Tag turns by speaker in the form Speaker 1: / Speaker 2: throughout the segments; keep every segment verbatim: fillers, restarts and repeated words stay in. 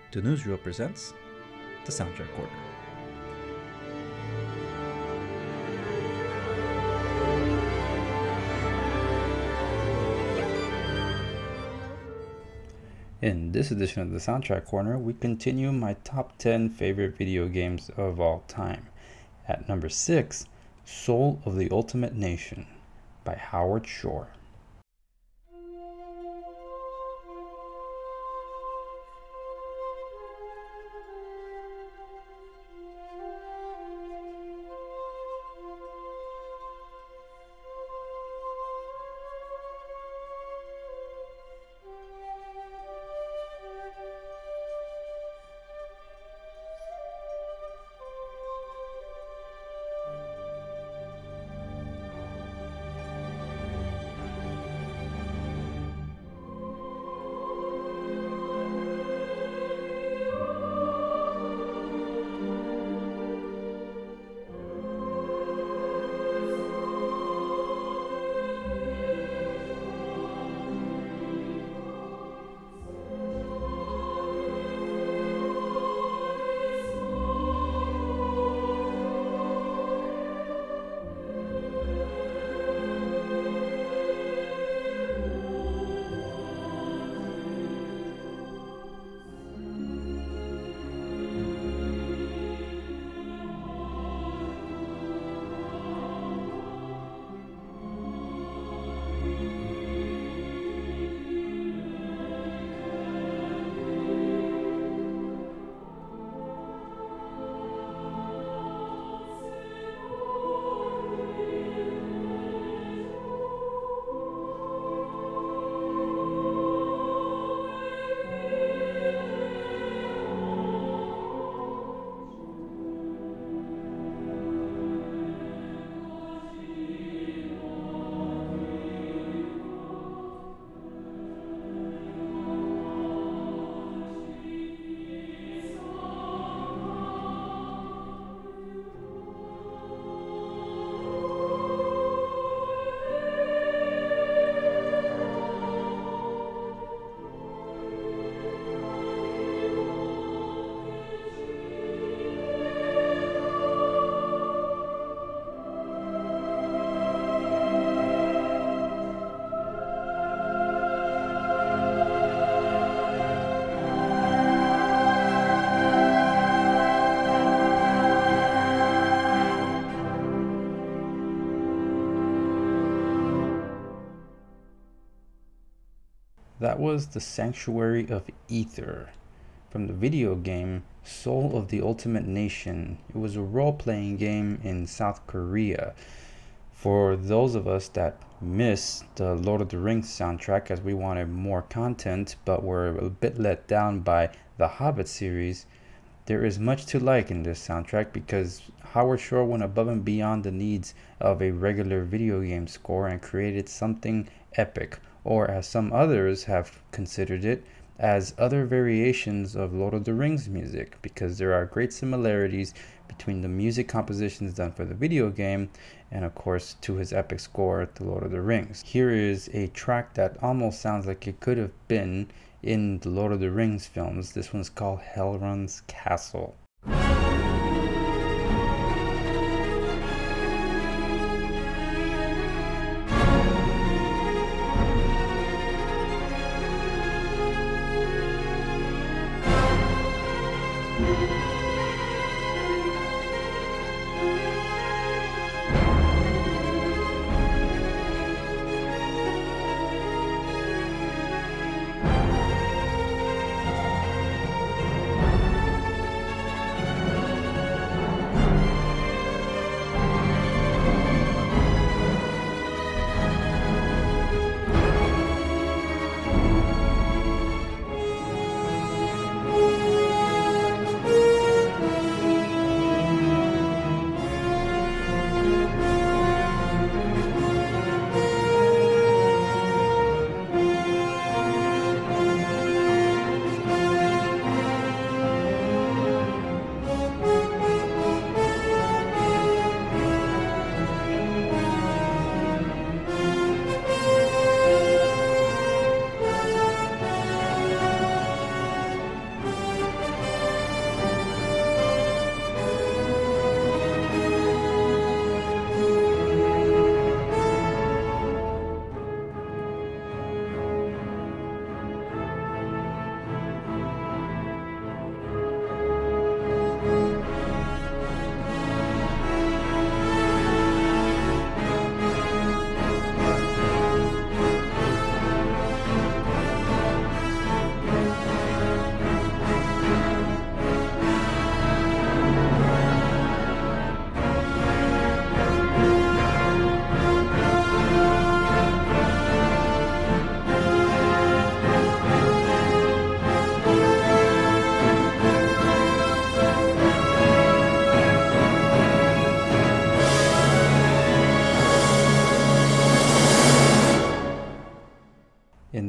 Speaker 1: The Newsreel presents the Soundtrack Corner. In this edition of the Soundtrack Corner, we continue my top ten favorite video games of all time. At number six, Soul of the Ultimate Nation by Howard Shore. That was The Sanctuary of Aether from the video game Soul of the Ultimate Nation. It was a role-playing game in South Korea. For those of us that missed the Lord of the Rings soundtrack as we wanted more content but were a bit let down by the Hobbit series, there is much to like in this soundtrack because Howard Shore went above and beyond the needs of a regular video game score and created something epic, or as some others have considered it, as other variations of Lord of the Rings music, because there are great similarities between the music compositions done for the video game and of course to his epic score, The Lord of the Rings. Here is a track that almost sounds like it could have been in the Lord of the Rings films. This one's called Elrond's Castle.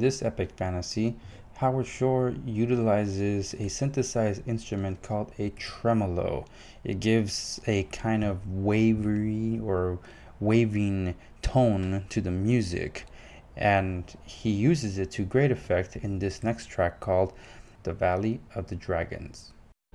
Speaker 1: this epic fantasy, Howard Shore utilizes a synthesized instrument called a tremolo. It gives a kind of wavery or waving tone to the music, and he uses it to great effect in this next track called The Valley of the Dragons.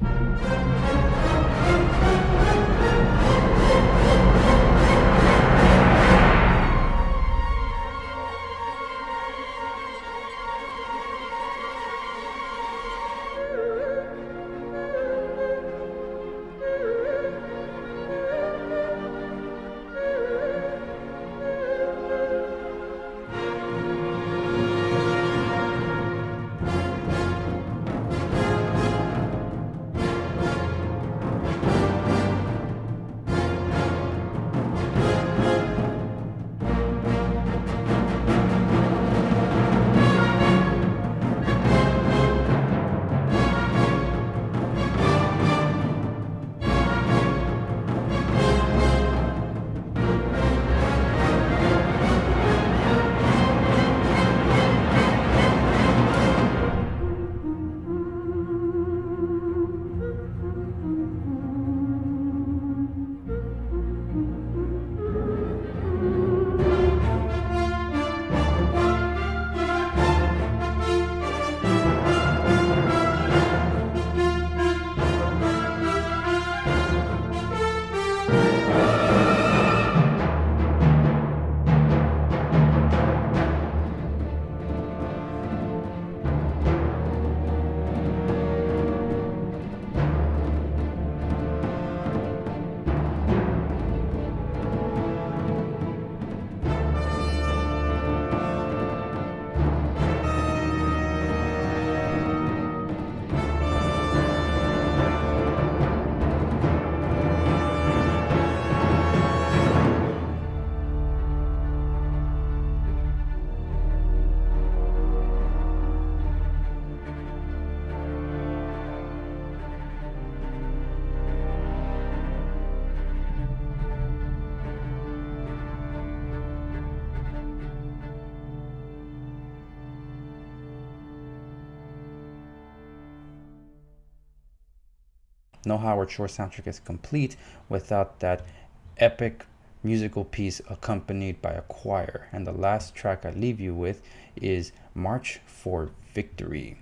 Speaker 1: No Howard Shore soundtrack is complete without that epic musical piece accompanied by a choir. And the last track I leave you with is March for Victory.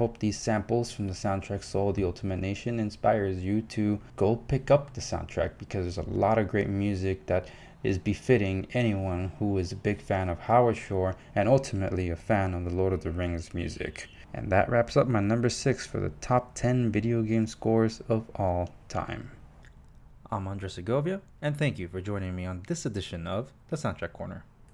Speaker 1: hope these samples from the soundtrack Soul of the Ultimate Nation inspires you to go pick up the soundtrack, because there's a lot of great music that is befitting anyone who is a big fan of Howard Shore and ultimately a fan of the Lord of the Rings music. And that wraps up my number six for the top ten video game scores of all time. I'm Andres Segovia, and thank you for joining me on this edition of the Soundtrack Corner.